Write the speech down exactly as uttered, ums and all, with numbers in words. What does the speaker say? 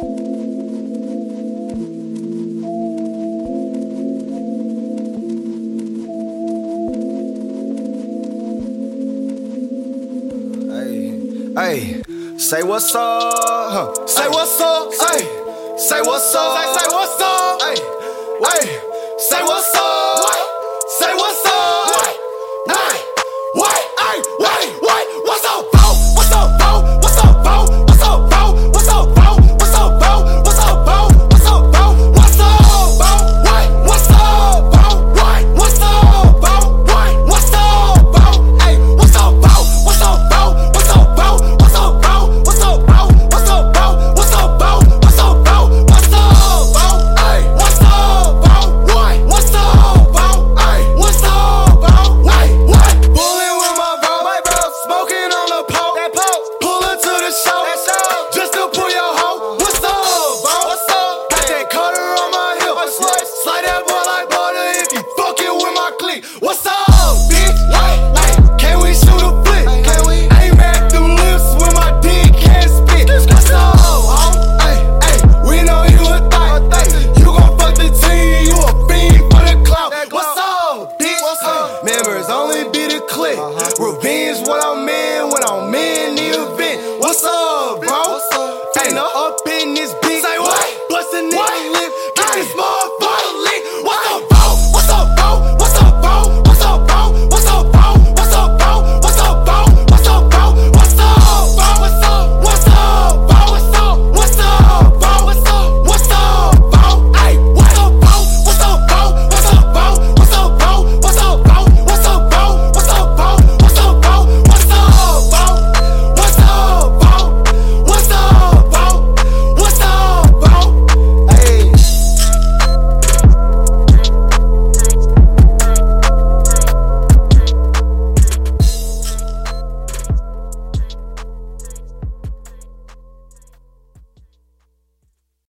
Hey, say what's up, huh? Say what's up, hey. Say what's up, say, say what's up, hey. Hey, say what's up, say what's up, hey. Wait, hey, wait, wait, what's up, bro? What's up, bro? What's up, bro? What's up, bro? What's up, bro? What's up, bro? What's up, bro? What's up, bro? What's up, bro? Wait, what's up, bro? Wait, what's up, bro? Wait, what's up, bro? Hey, what's up, bro? What's up, bro? What's up, bro? What's up, bro? What's up, bro? What's up, bro? What's up, bro? What's up, bro? What's up, bro? Hey, what's up, bro? What? What's up, bro? Hey, what's up, bro? Wait, what? Bullin' with my bro, my bro, smoking on the pole, that pole. Pull her to the show, that show, just to pull your hoe. What's up, bro? What's up? Got that cutter on my hip, slide that boy like butter if you fucking with my clique. What's up, bitch? Hey, hey, can we shoot a flick? Can we? Aim at them lips with my dick can't spit. What's up, ho? Hey, hey, we know you a thot. You gon' fuck the team, you a fiend for the clout. What's up, bitch? What's up? Members only be the click. Revenge what I'm in when I'm in the event. What's up, bro? What's up? Ain't no up in this bitch. Say what? Bust a nigga lip, get this more.